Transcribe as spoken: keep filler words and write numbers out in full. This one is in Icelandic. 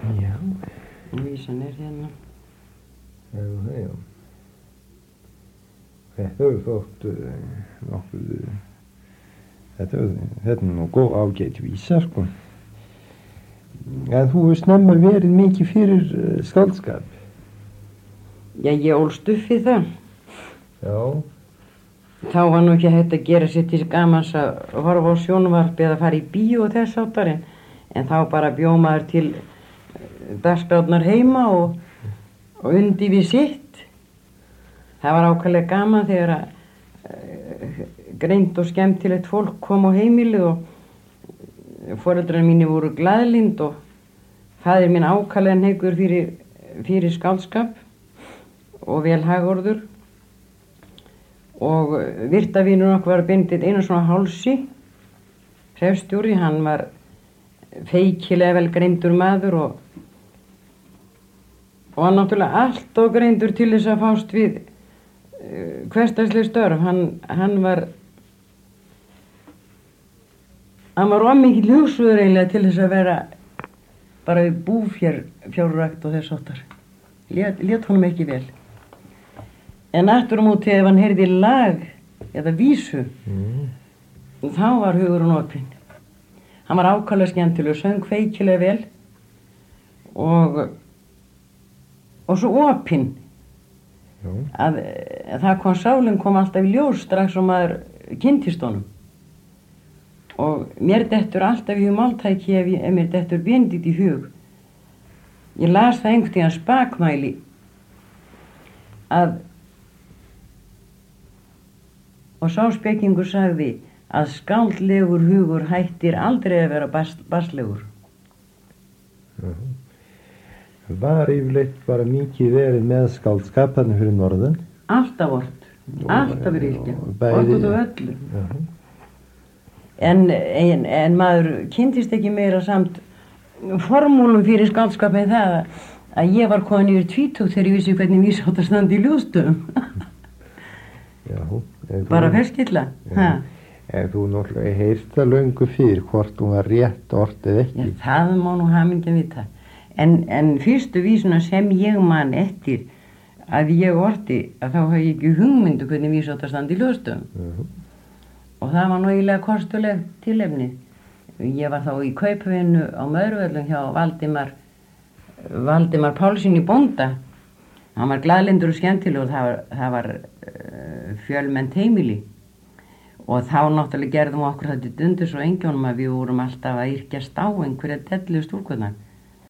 Já. Vísan er hérna. Já, já, já. Þetta hefur þótt uh, nokkuð, uh, þetta, þetta er nú góð ágæt vísa, sko. En þú hefur snemma verið mikið fyrir uh, skáldskap. Já, ég ólst upp við það. Já. Þá var nú ekki hægt að gera sér til gamans að horfa á sjónvarp eða fara í bíó og þess áttar, en, en þá bara bjó maður til dagskrárnar heima og, og undi við sitt. Það var ákveðlega gaman þegar að uh, greind og skemmtilegt fólk kom á heimilið og foreldrar mínir voru glaðlynd og faðir minn ákveðlega hneikur fyrir, fyrir skáldskap og vel hagorður. Og virtavinur okkur var Benedikt Einarsson á Hálsi, hreppstjóri. Hann var feikilega vel greindur maður og, og hann náttúrulega allt og greindur til þess að fást við uh, hversdagsleg störf. Hann, hann var, hann var ómikill hugsuður eiginlega til þess að vera bara við búfjár, fjárrækt og þess áttar. Lét, lét honum ekki vel. En aftur á móti ef hann heyrði lag eða vísu, mm. þá var hugurinn opinn. Hann var ákaflega skemmtilegur, söng feikilega vel og, og svo opinn. Að, að það kom sálinn kom alltaf í ljós strax og maður kynntist honum. Og mér dettur alltaf í hug máltæki ef, ég, ef mér dettur Benedikt í hug. Ég las það einhvern tíðan spakmæli að og sá spekingur sagði að skáldlegur hugur hættir aldrei að vera bas, baslegur. Uh-huh. Var yfirleitt bara mikið verið með skáldskap þarna fyrir norðan? Alltaf vort, alltaf verið ekki, vort út af öllu. Uh-huh. En, en, en maður kynntist ekki meira samt formúlum fyrir skáldskap en það að ég var komin yfir tvítugt þegar ég vissi hvernig vísa átt að standa í ljóðstöðum. Já. Bara ferskilla. En þú náttúrulega heyrst það löngu fyrir hvort hún var rétt ort eða ekki. Já, það má nú hamingja vita. En, en fyrstu vísuna sem ég man eftir að ég orti, að þá hafði ég ekki hugmyndu hvernig vísa átt að standa í ljóðstöðum. Uh-huh. Og það var nú eiginlega kostuleg tilefni. Ég var þá í kaupvinnu á Möðruvöllum hjá Valdimar, Valdimar Pálsson í bónda. Hann var glaðlyndur og skemmtilegur og það var, það var uh, fjölmennt heimili. Og þá náttúrulega gerðum okkur þetta dundurs og engjónum að við vorum alltaf að yrkjast á einhverja dellu stúlkurnar.